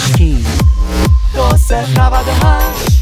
اشکی 2098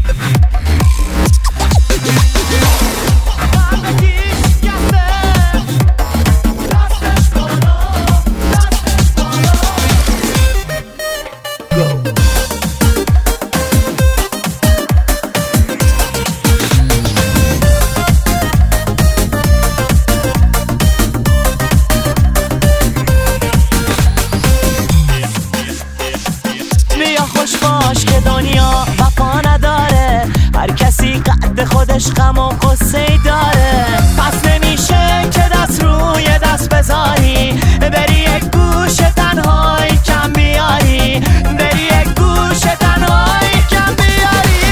خوش باش که دنیا وفا نداره، هر کسی قد خودش غم و قصه داره. پس نمیشه که دست روی دست بذاری، بری یک گوش تنهایی کم بیاری، بری یک گوش تنهایی کم بیاری.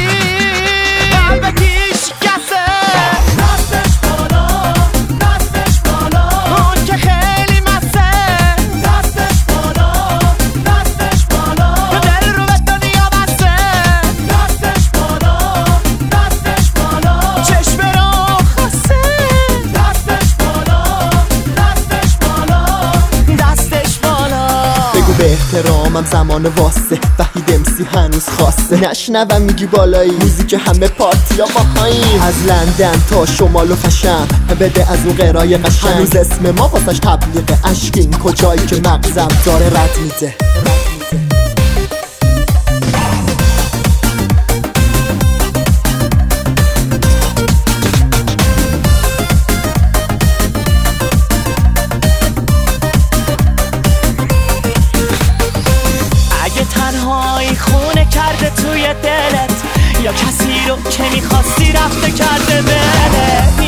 قلب کی شکسته دستش بالا، دستش بالا. اون که خیلی مسته دستش بالا، دستش بالا. دل رو به دنیا بسته دستش بالا، دستش بالا. چشم رو خسته دستش بالا، دستش بالا، دستش بالا. بگو به احترامم زمان واسه وحید امسی هنوز خواسته. نشنوم میگی بالایی موزیک همه پارتیا باهاییم، از لندن تا شمال و خشم بده از اون قرای قشنگ. هنوز اسم ما واسش تبلیغ اشکین، کجایی که مغزم داره رد میده. تنهایی خونه کرده توی دلت، یا کسی رو که میخواستی رفته کرده بره.